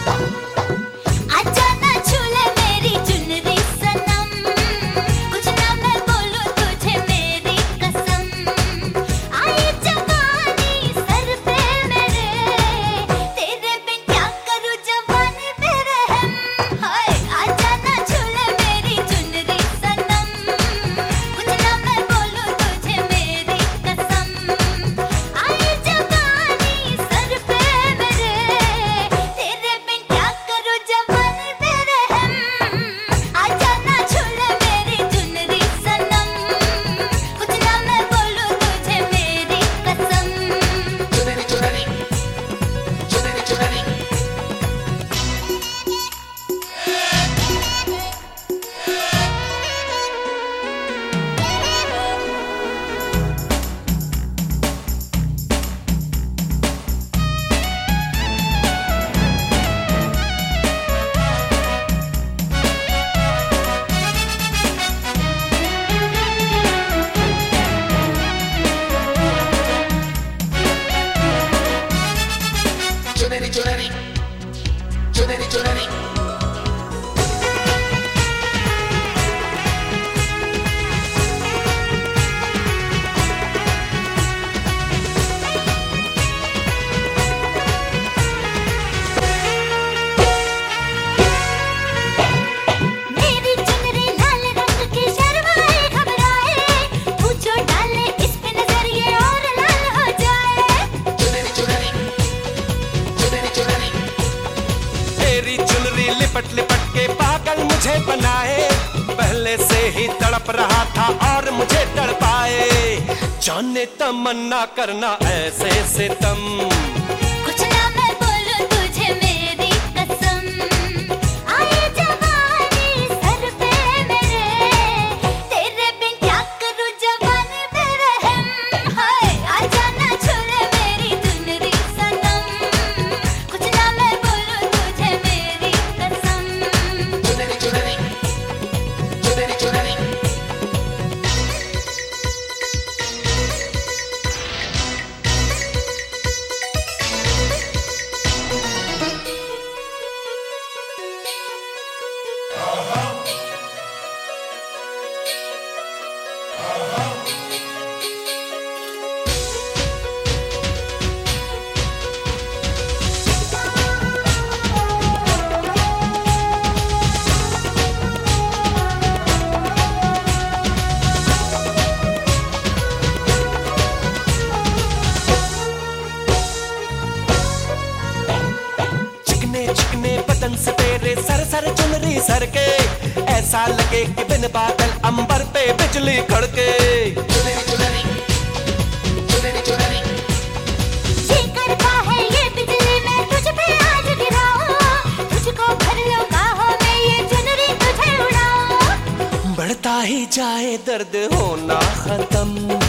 आजा ना छूले मेरी चुनरी सनम, कुछ ना मैं बोलूं तुझे मेरी कसम। आई जवानी सर पे मेरे, तेरे बिन क्या करूं जवानी पे रहम। हाय आजा ना छूले मेरी चुनरी सनम, कुछ ना मैं बोलूं तुझे मेरी कसम। आई जवानी सर पे मेरे, तेरे बिन क्या करूं जवानी पे रहम। आजा ना छूले मेरी चुनरी सनम, कुछ ना मैं बोलूं तुझे मेरी कसम। चुनरी चुनरी चुनरी चुनरी चुनरी चुनरी चुनरी चुनरी मेरी चुनरी लाल रंग की शर्माए घबराए, पूछो डाले इस पे नजर ये और लाल हो जाए। चुनरी चुनरी चुनरी चुनरी तेरी चुनरी लिपट लिपट के पागल मुझे बनाए, पहले से ही तड़प रहा था और मुझे तड़पाए। जाने तमन्ना करना ऐसे सितम, कुछ ना मैं बोलूं तुझे मेरी कसम। आए जवानी सर पे मेरे, तेरे बिन क्या करूं जवानी पे रहम। हाय आजा ना छूले मेरी चुनरी सनम, कुछ ना मैं बोलूं तुझे मेरी कसम। चुनरी चुनरी चुनरी चुनरी चिकने चिकने बदन से तेरे सर सर चुनरी सर के, ऐसा लगे कि बिन बादल अंबर पे बिजली खड़के। चुनरी चुनरी चुनरी चुनरी ये करता है ये बिजली मैं तुझ पे आज गिराऊं, तुझको भर लो बाहों में ये चुनरी तुझे उड़ाऊं। बढ़ता ही जाए दर्द होना खत्म,